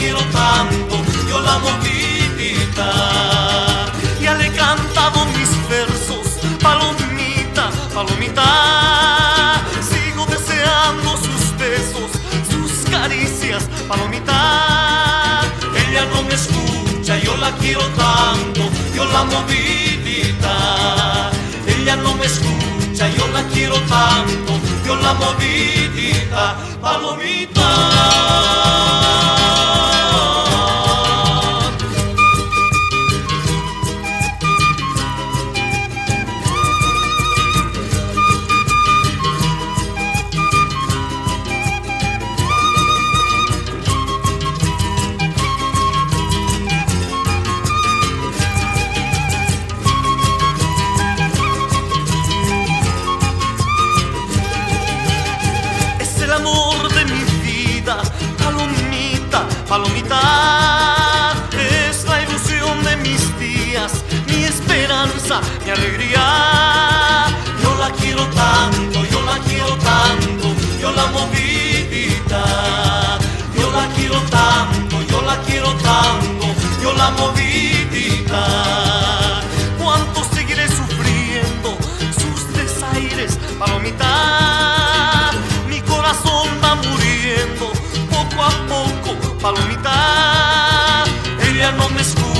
quiero tanto, yo la movidita. Ya le he cantado mis versos, palomita, palomita. Sigo deseando sus besos, sus caricias, palomita. Ella no me escucha, yo la quiero tanto, yo la movidita. Ella no me escucha, yo la quiero tanto, yo la movidita, palomita. Amor de mi vida, palomita, palomita, es la ilusión de mis días, mi esperanza, mi alegría. Yo la quiero tanto, yo la quiero tanto, yo la movidita. Yo la quiero tanto, yo la quiero tanto, yo la movidita. ¿Cuánto seguiré sufriendo sus desaires, palomita? Va muriendo poco a poco, palomita. Ella no me escucha.